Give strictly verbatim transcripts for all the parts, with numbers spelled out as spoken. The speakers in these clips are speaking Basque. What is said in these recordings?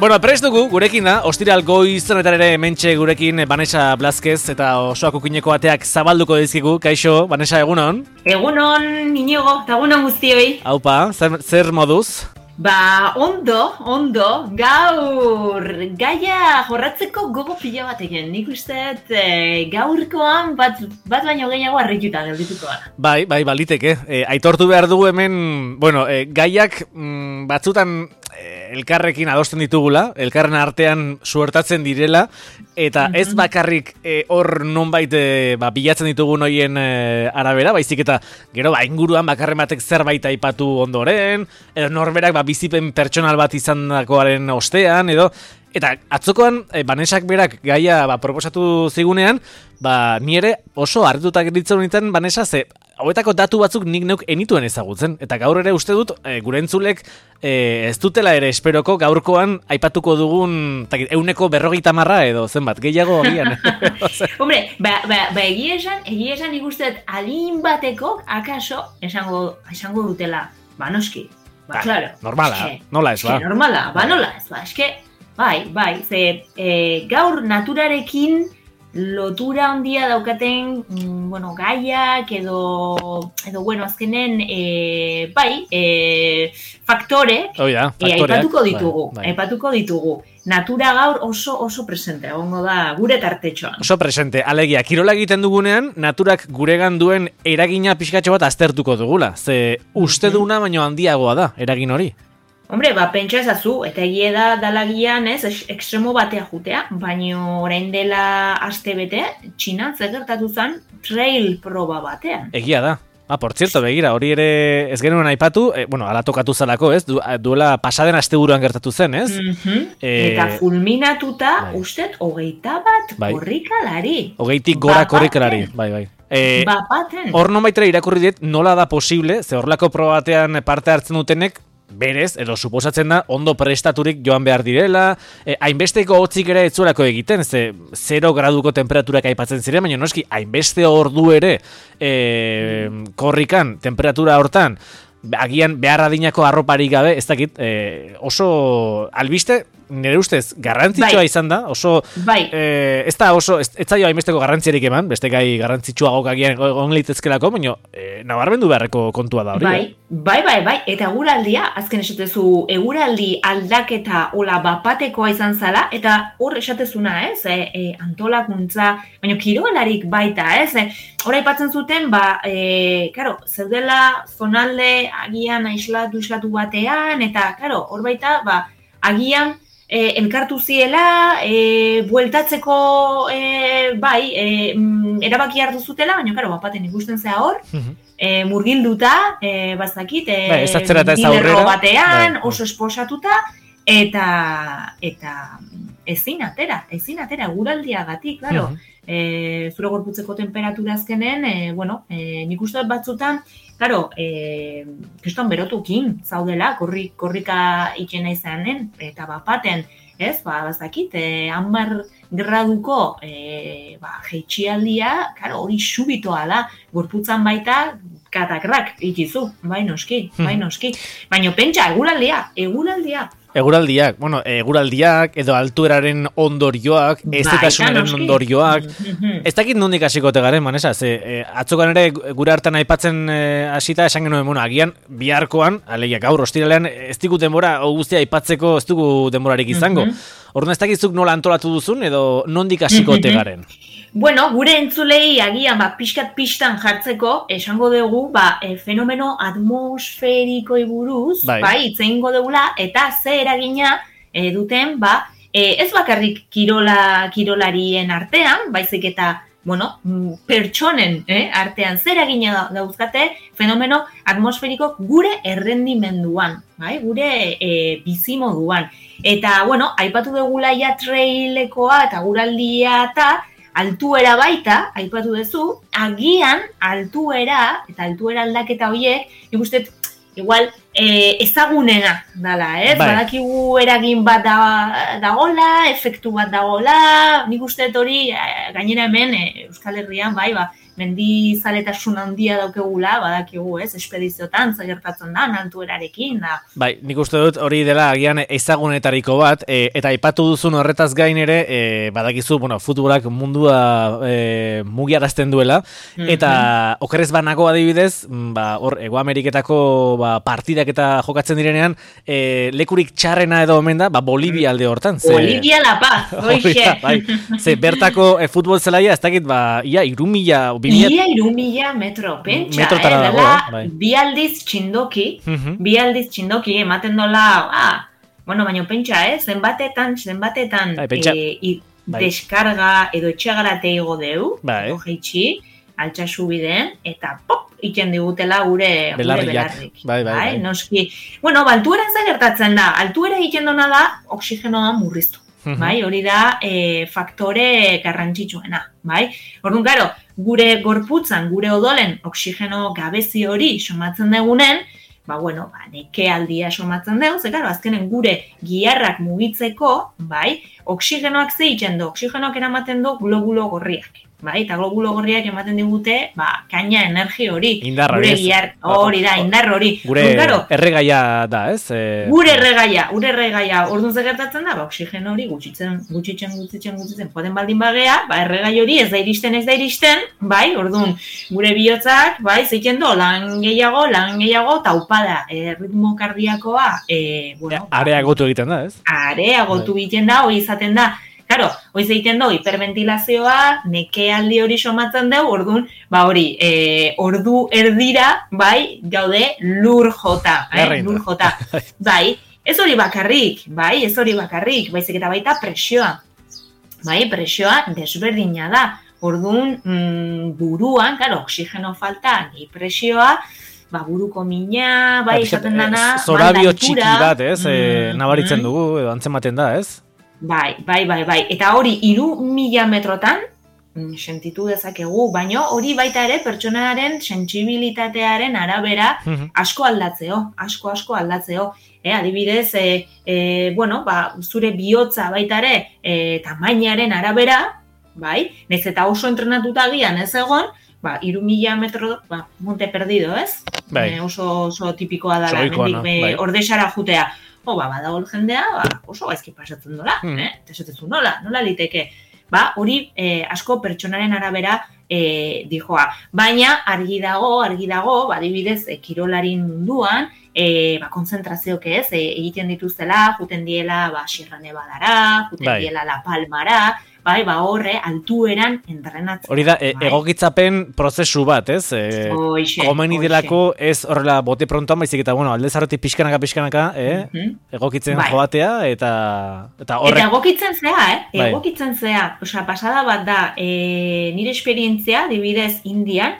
Bueno, prest dugu, gurekin da, ostiral goizonetan ere hementxe gurekin Vanessa Blázquez eta osoak ukineko ateak zabalduko dizkigu. Kaixo, Vanessa, egunon? Egunon, Inigo, eta egunon guztioi. Haupa, zer, zer moduz? Ba, ondo, ondo, gaur gaia jorratzeko gogo pila bat egin. Nik uste e, gaurkoan bat, bat baino gehiago harrituta geldituko gara. Bai, bai, baliteke. E, aitortu behar dugu hemen, bueno, e, gaiak mm, batzutan e, elkarrekin adosten ditugula, elkarren artean suertatzen direla, eta ez bakarrik e, hor nonbait e, ba, bilatzen ditugun hoien e, arabera, baizik eta gero ba, inguruan bakarren batek zerbait aipatu ondoren, edo norberak ba, bizipen pertsonal bat izandakoaren ostean, edo eta atzokoan e, Vanessak berak gaia ba, proposatu zigunean, ba, ni ere oso harrituta gelditzen honetan, Vanessa, ze hauetako datu batzuk nik neuk enituen ezagutzen, eta gaur ere uste dut e, gure entzulek e, ez dutela ere esperoko gaurkoan aipatuko dugun takit, euneko berrogeita marra edo zenbat, gehiago agian. Hombre, ba, ba, ba egia esan, egia esan ikusten alin bateko akaso esango, esango dutela, ba noski, ba, ba, claro. Normala, eske, nola ez ba? Eske, normala, ba nola ez ba, eske, bai, bai, ze e, gaur naturarekin lotura handia daukaten, mm, bueno, gaiak edo, edo bueno, azkenen, e, bai, e, faktore, oh, ja, e, aipatuko ditugu, bai, bai. aipatuko ditugu. Natura gaur oso oso presente, egongo da gure tartetxoan. Oso presente, alegia, kirola egiten dugunean, naturak guregan duen eragina pixkatxo bat aztertuko dugula, ze uste duna baino handiagoa da, eragin hori. Hombre, ba, pentsa ezazu, eta egie da dalagian, ez, ekstremo batea jutea, baino orain dela aste bete, Txinan zer gertatu zen trail proba batean. Egia da. Ah, por cierto, begira, hori ere ez genuen aipatu, eh, bueno, ala tokatu zalako, ez, du, duela pasaden asteburuan gertatu zen, ez? Mm-hmm. eh, eta fulminatuta, bai. ustet, hogeita bat bai. korrikalari. Hogeitik gora korrikalari, bai, bai. Eh, Bapaten. Hor non baitera irakurri dit, nola da posible, ze horlako proba batean parte hartzen dutenek, berez, edo suposatzen da, ondo prestaturik joan behar direla, eh, hainbesteko hotzik ere ez zuelako egiten, ze zero graduko temperaturak aipatzen ziren, baina noski, hainbeste ordu ere eh, korrikan, temperatura hortan, agian behar adinako arroparik gabe, ez dakit, eh, oso albiste, nire ustez, garrantzitsua bai. izan da, oso, bai. eh, ez da oso, ez, ez zaio hainbesteko garrantziarik eman, beste gai garrantzitsuagok agian egon litezkelako, baina eh, nabarmendu beharreko kontua da hori. Bai, bai, bai, bai, eta eguraldia, azken esatezu, eguraldi aldaketa ola bapatekoa izan zala, eta hor esatezuna, ez, e, e, antolakuntza, baina kirolarik baita, ez, e, hor aipatzen zuten, ba, e, karo, zeudela zonalde agian aislatu islatu batean, eta, karo, hor baita, ba, agian, E, elkartu ziela, e, bueltatzeko, e, bai, e, mm, erabaki hartu zutela, baina, karo, bapaten ikusten zea hor, e, murgilduta, e, bazakit, e, bai, ez atzera eta ez aurrera, batean, bai, oso esposatuta, eta, eta ezin atera, ezin atera, eguraldiagatik, claro. E, zure gorputzeko temperatura azkenen, e, bueno, e, nik uste batzutan, claro, e, kriston berotukin zaudela, korri, korrika ikena izanen, eta bapaten, ez, ba, bazakit, e, hamar graduko e, ba, jeitxialdia, claro, hori subitoa da, gorputzan baita, katakrak ikizu, bai noski, bai noski. Baina pentsa, eguraldia, eguraldia. Eguraldiak, bueno, eguraldiak edo altueraren ondorioak, ez detasunaren ondorioak, ez dakit nondik hasiko tegaren, Vanessa, ze eh, atzokan ere gure hartan aipatzen eh, hasita esan genuen, bueno, agian biharkoan, alegia gaur ostiralean, ez digu denbora, guztia aipatzeko ez dugu denborarik izango. Orduan ez dakizuk nola antolatu duzun edo nondik hasiko tegaren? Bueno, gure entzulei agian ba, pixkat pixtan jartzeko, esango dugu ba, e, fenomeno atmosferikoi buruz, bai, bai itzeingo dugula, eta ze eragina e, duten, ba, e, ez bakarrik kirola, kirolarien artean, baizik eta, bueno, pertsonen eh, artean zer eragina dauzkate fenomeno atmosferiko gure errendimenduan, bai, gure e, bizimoduan. Eta, bueno, aipatu dugula ja trailekoa eta guraldia eta altuera baita, aipatu duzu, agian altuera, eta altuera aldaketa horiek, nik uste, igual, e, ezagunena dala, ez? Bai. Badakigu eragin bat da, dagola, efektu bat dagola, nik uste hori, gainera hemen, e, Euskal Herrian, bai, ba, mendizaletasun handia daukegula, badakigu, ez, espediziotan, zagertatzen da, altuerarekin, da. Bai, nik uste dut hori dela agian ezagunetariko bat, e, eta aipatu duzun horretaz gain ere, e, badakizu, bueno, futbolak mundua e, mugiarazten duela, eta mm-hmm. okerrez banago adibidez, ba, hor, Ego Ameriketako ba, partidak eta jokatzen direnean, e, lekurik txarrena edo omen da, ba, Bolivia alde hortan. Ze... Bolivia La Paz, oixe. Bai, ze, bertako e, futbol zelaia, ez dakit, ba, ia, irumila... Ia, irumila metro, pentsa, metro eh, dela, dago, eh? Bai. bi aldiz txindoki, uh-huh. bi aldiz txindoki, ematen dola, ah, bueno, baina pentsa, eh, zenbatetan, zenbatetan, bai, pentsa. E, bai. Deskarga edo etxegarate igo deu, bai. Geitxi, altxasu bideen, eta pop, iken digutela gure belarrik. Bai, bai, bai. Noski, bueno, altuera ez da gertatzen da, altuera iken dona da, oksigenoa murriztu. Uh-huh. Bai, hori da e, faktore garrantzitsuena, bai? Orduan, claro, gure gorputzan, gure odolen oksigeno gabezi hori somatzen degunen, ba, bueno, ba, neke aldia somatzen dugu, ze, claro, azkenen gure giharrak mugitzeko, bai, oksigenoak zeitzen du, oksigenoak eramaten du globulo gorriak. Bai, eta globulo gorriak ematen digute, ba, kaina energi hori. Indarra, gure gihar, hori da, indar hori. Gure claro, erregaia da, ez? E... Gure erregaia, gure erregaia. Orduan zegertatzen da, ba, oksigen hori gutxitzen, gutxitzen, gutxitzen, gutxitzen, joaten baldin bagea, ba, erregai hori ez da iristen, ez da iristen, bai, orduan, gure bihotzak, bai, zeiten do, lan gehiago, lan gehiago, taupada, e, ritmo kardiakoa, e, bueno. Ja, areagotu egiten da, ez? Areagotu egiten da, hori izaten da. Claro, hoiz egiten du hiperventilazioa, nekealdi hori somatzen dugu, orduan, ba hori, e, ordu erdira, bai, gaude lur jota, eh, lur jota. Bai, ez hori bakarrik, bai, ez hori bakarrik, baizik eta baita presioa. Bai, presioa desberdina da. Orduan, mm, buruan, claro, oksigeno falta, ni presioa, ba, buruko mina, bai, esaten dana, zorabio txiki bat, ez? Mm, e, nabaritzen dugu, edo antzematen da, ez? Bai, bai, bai, bai. Eta hori, hiru mila metrotan, sentitu dezakegu, baino hori baita ere pertsonaren sentsibilitatearen arabera asko aldatzeo, asko, asko aldatzeo. E, adibidez, e, e, bueno, ba, zure bihotza baita ere e, tamainaren arabera, bai, nez eta oso entrenatuta gian ez egon, ba, hiru mila metro, ba, monte perdido, ez? Bai. E, oso, oso tipikoa dela, mendik, no? e, Bai. Ordexara jutea. O, ba, badago jendea, ba, oso gaizki pasatzen dola, mm. eh? Eta esatezu nola, nola liteke. Ba, hori eh, asko pertsonaren arabera eh, dijoa. Baina, argi dago, argi dago, ba, adibidez, eh, kirolarin munduan, eh, ba, konzentrazioak ez, eh, egiten dituztela, juten diela, ba, Sierra Nevadara, juten bai. diela La Palmara, bai, ba, horre, altueran entrenatzen. Hori da, e, egokitzapen prozesu bat, ez? E, oixe, komeni delako ez horrela bote prontoan, baizik eta, bueno, alde zarroti pixkanaka, pixkanaka, eh? Mm-hmm. Egokitzen bai. joatea, eta, eta horrek... Eta egokitzen zea, eh? Bai. Egokitzen zea. Osa, pasada bat da, e, nire esperientzia, dibidez, Indian,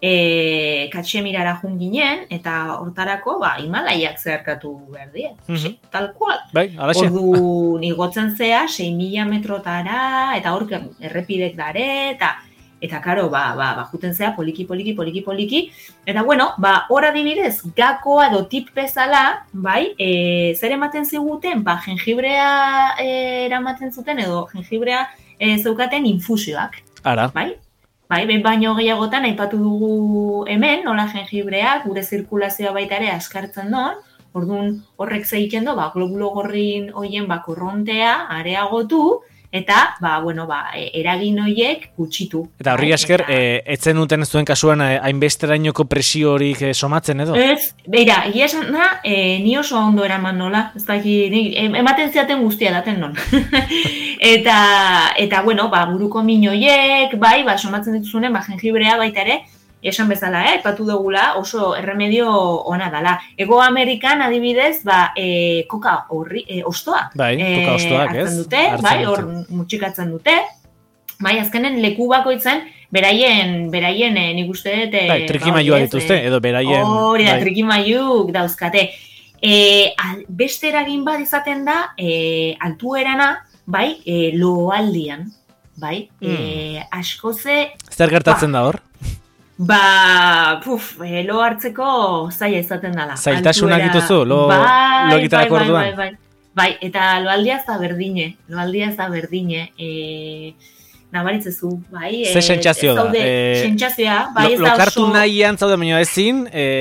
e, Katxemirara jun ginen, eta hortarako, ba, Himalaiak zeharkatu behar die. Mm-hmm. Tal kual. Bai, alaxe. Ordu nigotzen zea, sei mila metrotara, eta hor errepidek dare, eta eta karo, ba, ba, ba, juten zea, poliki, poliki, poliki, poliki, eta bueno, ba, hor adibidez, gakoa edo tip bezala, bai, e, zer ematen ziguten, ba, jengibrea e, eramaten zuten, edo jengibrea e, zeukaten infusioak. Ara. Bai? Bai, behin baino gehiagotan aipatu dugu hemen, nola jengibrea, gure zirkulazioa baita ere askartzen doan, orduan horrek zeiten do, ba, globulo gorrin hoien ba, korrontea areagotu, eta, ba, bueno, ba, eragin horiek gutxitu. Eta horri esker, eta... e, etzen duten zuen kasuan hainbesterainoko presio horik e, somatzen edo? Ez, beira, egia esan da, e, ni oso ondo eraman nola, ez da, ematen ziaten guztia daten non. eta, eta, bueno, ba, buruko minoiek, bai, ba, somatzen dituzunen, ba, jengibrea baita ere, esan bezala, eh, epatu dugula, oso erremedio ona dala. Ego Amerikan adibidez, ba, e, koka horri, e, ostoa. Bai, koka ostoak, ez? Hartzen dute, bai, hor mutxikatzen dute. Bai, azkenen leku bakoitzen, beraien, beraien, e, nik uste dute... Bai, trikimaiua dituzte, edo beraien... Hori da, bai. Trikimaiuk dauzkate. E, al, beste eragin bat izaten da, e, altuerana, bai, e, loaldian, bai, mm. e, asko ze... Zer gertatzen ba, da hor? Ba, puf, e, lo hartzeko zaila izaten dela. Zailtasunak dituzu, lo, bai, lo egiterako bai, orduan? Bai, bai, bai, eta loaldia ez da berdine, loaldia ez da berdine. E, nabaritzezu, bai? Ze sentsazio da? Sentsazioa, bai ez da oso... Lokartu nahian zaude baino ezin,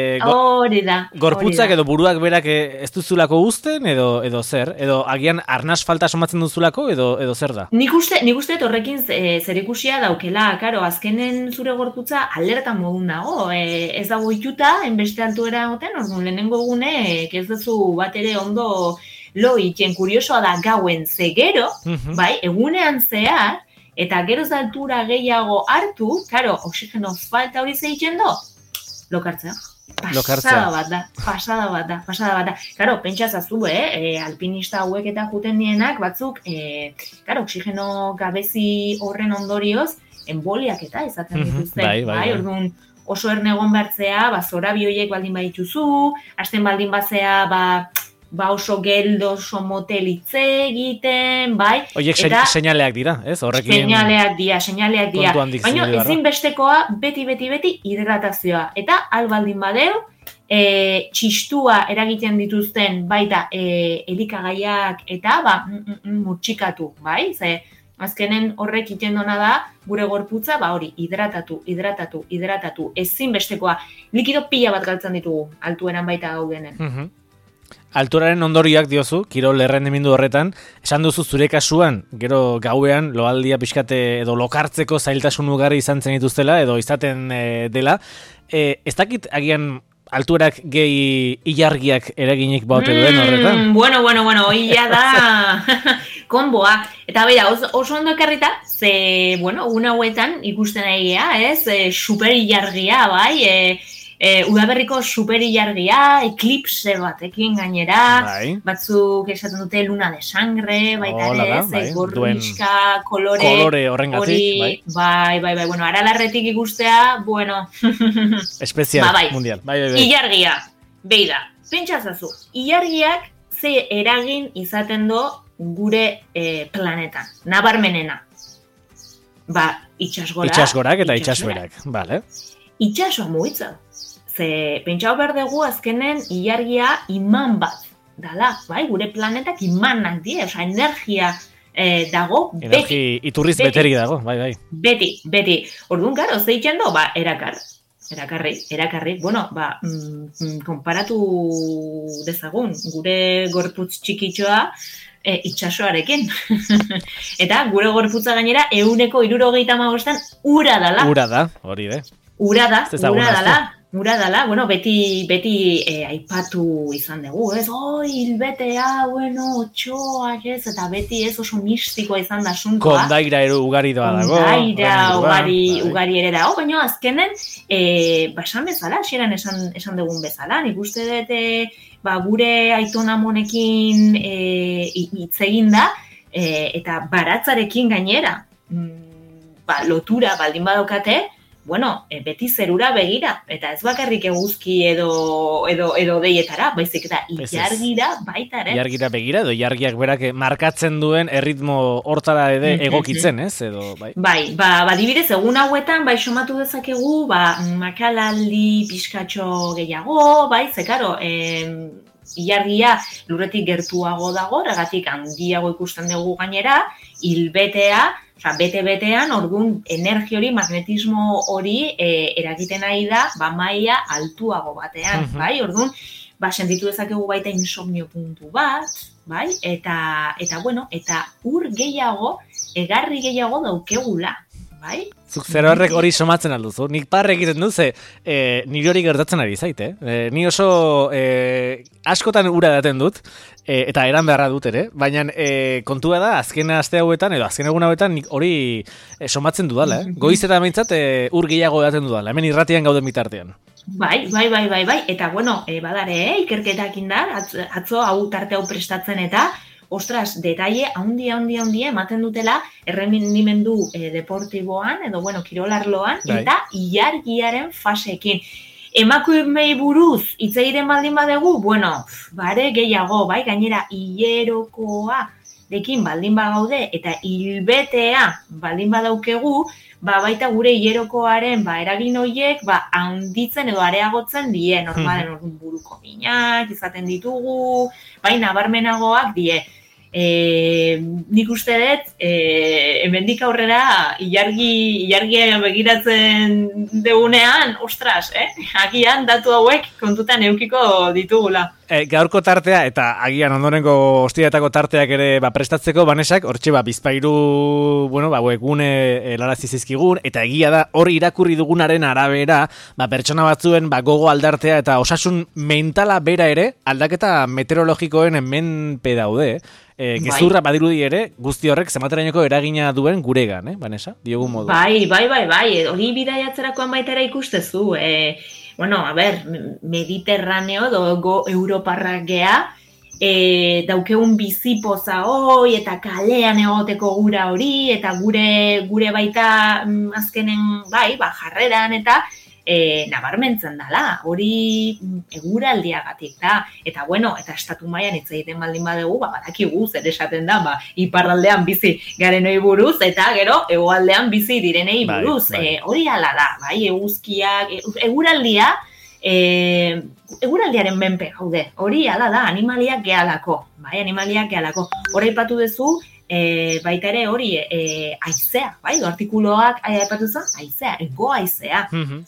hori da. Gorputzak edo buruak berak ez duzulako uzten, edo edo zer? Edo agian arnas falta somatzen duzulako, edo edo zer da? Nik uste, nik uste horrekin zerikusia daukela, karo, azkenen zure gorputza alertan modun dago, ez dago ituta, enbeste altuera egoten, orduan lehenengo gune, ez duzu bat ere ondo lo itxen, kuriosoa da gauen zegero, bai, egunean zehar, eta geroz altura gehiago hartu, karo, oxigeno falta hori zeitzen do, lokartzea. Pasada bat da, pasada bat da, pasada bat da. Karo, pentsazazu, eh, e, alpinista hauek eta juten dienak batzuk, e, karo, oxigeno gabezi horren ondorioz, emboliak eta izaten dituzten. Bai, bai, bai. Orduan, oso ernegon bertzea, ba, zorabi horiek baldin badituzu, hasten baldin bazea, ba, ba oso geldo, oso motelitze egiten, bai? Oiek eta, seinaleak dira, ez? Horrekin... Seinaleak dira, seinaleak dira. Baina ezin bestekoa beti, beti, beti hidratazioa. Eta albaldin badeu, e, txistua eragiten dituzten baita e, elikagaiak eta ba, mutxikatu, bai? Ze, azkenen horrek iten dona da, gure gorputza, ba hori, hidratatu, hidratatu, hidratatu. Ezin bestekoa, likido pila bat galtzen ditugu, altueran baita gaudenen. Mhm. Alturaren ondorioak diozu, kirol errendimendu horretan, esan duzu zure kasuan, gero gauean, loaldia pixkate edo lokartzeko zailtasun ugari izan zen dituztela, edo izaten e, dela. E, ez dakit agian alturak gehi ilargiak eraginik baute duen horretan? Mm, bueno, bueno, bueno, ia da konboa. Eta beira, oso, oso ondo ekarrita, ze, bueno, una hauetan ikusten egia, ez, e, super ilargia, bai, e, E, udaberriko superilargia, eklipse batekin gainera, bai. Batzuk esaten dute luna de sangre, baita ere, ez, bai. Gorriska, kolore, kolore horrengatik, bai. Bai, bai, bai, bueno, aralarretik ikustea, bueno, espezial, ba, bai. Mundial, bai, bai, bai. Ilargia, beida, pentsazazu, ilargiak ze eragin izaten do gure e, planetan, nabarmenena, ba, itxasgora, itxasgorak eta itxasberak, bale. Itxasoa muitza. Ze, pentsau behar dugu azkenen ilargia iman bat dala, bai? Gure planetak imanak die, oza, energia eh, dago, Energi, beti. Iturriz beti. Beteri dago, bai, bai. Beti, beti. Orduan, garo, zeitzen do, ba, erakar. Erakarri, erakarri. Bueno, ba, mm, konparatu dezagun, gure gorputz txikitxoa, E, itxasoarekin. Eta gure gorputza gainera, euneko hirurogeita hamabostan ura dala. Ura da, hori de. Ura da, ura dala, ura dala, bueno, beti, beti e, aipatu izan dugu, ez, oi, hilbetea, bueno, otxoak, ez, eta beti ez oso mistikoa izan da suntoa. Kondaira eru ugari doa dago. Kondaira ugari, ugari ere dago, baina azkenen, e, basan bezala, xeran esan, esan dugun bezala, nik uste dut, e, ba, gure aitona monekin hitz e, egin da, e, eta baratzarekin gainera, mm, ba, lotura baldin badokate, bueno, e, beti zerura begira, eta ez bakarrik eguzki edo edo edo deietara, baizik eta ilargira baita ere. Ilargira begira edo ilargiak berak markatzen duen erritmo hortara ere egokitzen, ez? Edo bai. Bai, ba adibidez egun hauetan bai somatu dezakegu, ba makalaldi pizkatxo gehiago, bai, ze claro, eh ilargia lurretik gertuago dago, horregatik handiago ikusten dugu gainera, hilbetea, oza, bete-betean, orduan, energi hori, magnetismo hori e, eragiten nahi da, ba, maila altuago batean, uh-huh. bai? Orduan, ba, sentitu dezakegu baita insomnio puntu bat, bai? Eta, eta bueno, eta ur gehiago, egarri gehiago daukegula, bai? Zuk zer horrek hori somatzen alduzu. Nik parre egiten duze, e, nire hori gertatzen ari zaite. E, ni oso e, askotan ura daten dut, e, eta eran beharra dut ere, baina e, kontua da, azken aste hauetan, edo azken egun hauetan, nik hori e, somatzen dudala. Eh? Goiz eta behintzat, e, ur gehiago daten dudala. Hemen irratian gauden bitartean. Bai, bai, bai, bai, bai. Eta bueno, e, badare, eh? Ikerketak indar, atzo, atzo hau tarte hau prestatzen eta, ostras, detaile handia, handia, handia ematen dutela errendimendu e, deportiboan, edo, bueno, kirolarloan, bai. Eta ilargiaren faseekin. Emakumei buruz hitz egiten baldin badegu, bueno, bare gehiago, bai, gainera hilerokoa dekin baldin bagaude, eta hilbetea baldin badaukegu, ba, baita gure hilerokoaren ba, eragin horiek ba, handitzen edo areagotzen die, normalen orduan buruko minak, izaten ditugu, bai, nabarmenagoak die. E, nik uste dut, e, hemendik aurrera ilargi, ilargia begiratzen degunean, ostras, eh? Agian datu hauek kontutan eukiko ditugula. E, gaurko tartea, eta agian ondorengo ostiratako tarteak ere ba, prestatzeko, Banesak, hortxe ba, bizpairu, bueno, ba, webgune e, larazi zizkigun, eta egia da, hori irakurri dugunaren arabera, ba, pertsona batzuen ba, gogo aldartea eta osasun mentala bera ere, aldaketa meteorologikoen menpe daude, E, gezurra bai. Badirudi ere, guzti horrek zematerainoko eragina duen guregan, eh, Vanessa? Diogun modu. Bai, bai, bai, bai, hori bidaiatzerakoan baitera ikustezu. E, bueno, a ber, Mediterraneo, dogo Europarrak gea, e, daukeun bizipoza hoi, eta kalean egoteko gura hori, eta gure gure baita azkenen, bai, ba, jarreran, eta E, nabarmentzen dala, hori eguraldiagatik da, eta bueno, eta estatu mailan hitz egiten baldin badegu, ba, badakigu zer esaten da, ba, iparraldean bizi garenoi buruz, eta gero, hegoaldean bizi direnei buruz, bai, bai. E, hori hala da, bai, eguzkiak, eguraldia, e, eguraldiaren menpe gaude, hori hala da, animaliak gehalako, bai, animaliak gehalako, hori aipatu duzu, E, baita ere hori e, aizea, bai, artikuloak aipatu zen, aizea, ego aizea. Mm-hmm.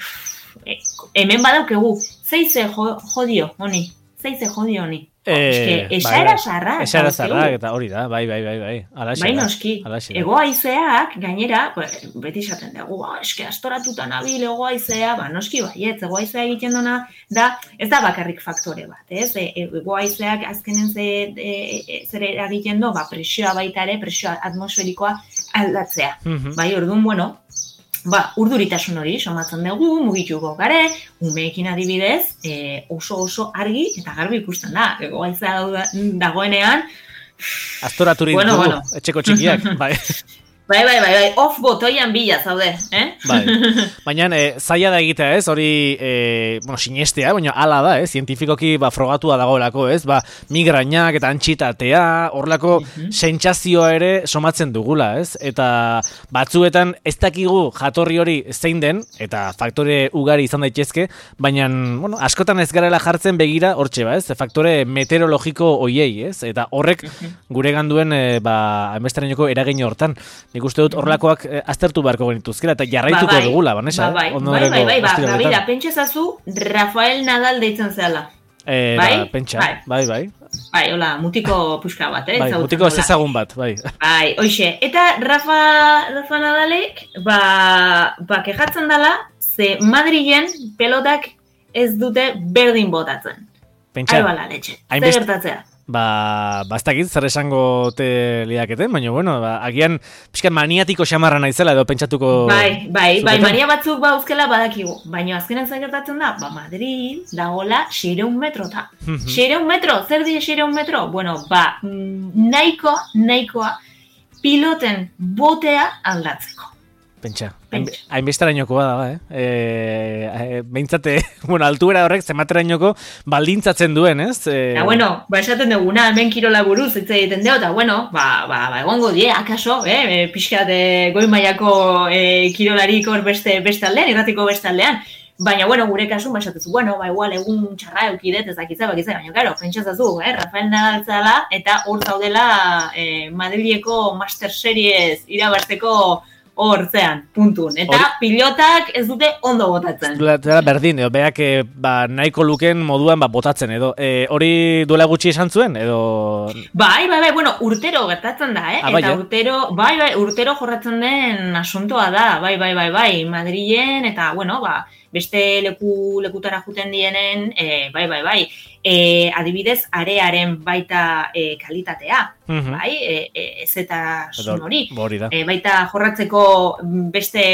E, hemen badaukegu, zeize jodio honi, zeize jodio honi. Eh, esa era sarra. Esa era sarra, eta hori da, bai, bai, bai, bai. Bai, noski. Ego haizeak, gainera, beti esaten dugu, eske astoratuta nabil ego haizea, ba, noski, baietz, ego haizea egiten dona, da, ez da bakarrik faktore bat, ez? Ego haizeak azkenen ze, e, zer eragiten do, ba, presioa baita ere, presioa atmosferikoa aldatzea. Mm-hmm. Bai, orduan, bueno, ba, urduritasun hori, somatzen dugu, mugituko gare, umeekin adibidez, e, oso oso argi eta garbi ikusten da. Ego haizea dagoenean. Astoraturik bueno, dugu, bueno. Etxeko txikiak, bai. Bai, bai, bai, bai, off botoian bila zaude, eh? Bai, baina e, zaila da egitea, ez, hori, e, bueno, sinestea, baina ala da, ez, zientifikoki, ba, frogatua dagoelako, ez, ba, migrainak eta antxitatea, horlako uh-huh. sentsazioa ere somatzen dugula, ez, eta batzuetan ez dakigu jatorri hori zein den, eta faktore ugari izan daitezke, baina, bueno, askotan ez garela jartzen begira, hortxe, ba, ez, faktore meteorologiko hoiei, ez, eta horrek gure ganduen, e, ba, hainbesterainoko eragin hortan. Nik uste dut horrelakoak eh, aztertu beharko genituzkera, eta jarraituko ba, bai. dugula, Vanessa. Ba, bai, eh? bai, bai, bai, bai, bai, bai, pentsazazu Rafael Nadal deitzen zela. Eh, bai? Ba, pentsa, bai, bai. Bai, bai hola, mutiko puska bat, eh? Bai, mutiko ez ezagun bat, bai. Bai, hoxe, eta Rafa, Rafa Nadalek, ba, ba, kejatzen dela, ze Madrilen pelotak ez dute berdin botatzen. Pentsa. Ai bala, letxe, zer gertatzea. Ba, bastakit zer esango te liaketen, baina bueno, ba, agian pixkan maniatiko xamarra naizela edo pentsatuko... Bai, bai, bai, mania batzuk ba uzkela badakigu, baina azkenan zer gertatzen da, ba, Madrid dagoela seiehun metrota. seiehun metro, zer die seiehun metro? Bueno, ba, nahiko, nahikoa piloten botea aldatzeko. Pentsa, hainbesterainokoa da, eh? E, e, behintzate, bueno, altuera horrek zematerainoko baldintzatzen duen, ez? E... Ja, bueno, ba, esaten duguna, hemen kirola buruz, hitz egiten deo, eta, bueno, ba, ba, ba, egongo die, akaso, eh? Pixkat e, goi mailako e, kirolarik hor beste, beste aldean, irratiko beste aldean. Baina, bueno, gure kasu, ba, esatezu, bueno, ba, igual, egun txarra eukidet, ez dakitza, bakitza, baina, karo, pentsazazu, eh? Rafael Nadal zala, eta hor zaudela eh, Madrileko Master Series irabazteko hortzean, puntun. Eta Or... pilotak ez dute ondo botatzen. Duela berdin, edo beak ba, nahiko luken moduan ba, botatzen, edo e, hori duela gutxi esan zuen, edo... Bai, bai, bai, bueno, urtero gertatzen da, eh? Ah, bai, eta urtero, bai, bai, urtero jorratzen den asuntoa da, bai, bai, bai, bai, Madrilen, eta, bueno, ba, beste leku, lekutara juten dienen, e, bai, bai, bai, e, adibidez, arearen baita e, kalitatea, mm-hmm. bai, e, ez eta sun hori, e, baita jorratzeko beste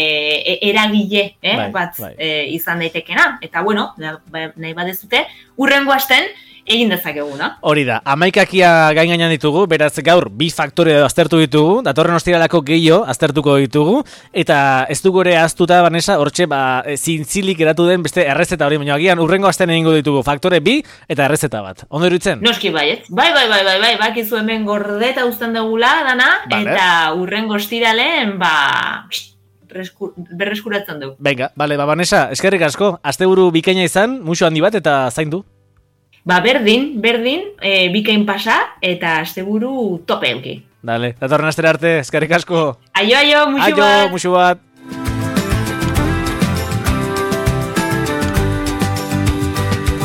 e, eragile, eh, bai, bat bai. E, izan daitekena, eta, bueno, da, ba, nahi badezute, urrengo asten, egin dezakeguna. Hori da, hamaikakia gain gainan ditugu, beraz gaur bi faktore aztertu ditugu, datorren ostiralako gehiago aztertuko ditugu, eta ez dugu ere aztuta, Vanessa, hortxe, ba, zintzilik eratu den beste errezeta hori, baina agian urrengo asten egingo ditugu, faktore bi eta errezeta bat. Ondo iruditzen? Noski baiet, bai, bai, bai, bai, bai, bakizu hemen gordeta uzten dugula, dana, vale. Eta urrengo ostiralen, ba... berreskuratzen dugu. Venga, bale, ba, Vanessa, eskerrik asko, asteburu bikaina izan, musu handi bat eta zaindu. Ba, berdin, berdin, e, bikain pasa, eta asteburu tope euki. Dale, datorren astera arte, eskerrik asko. Aio, aio, musu aio, bat. Musu bat.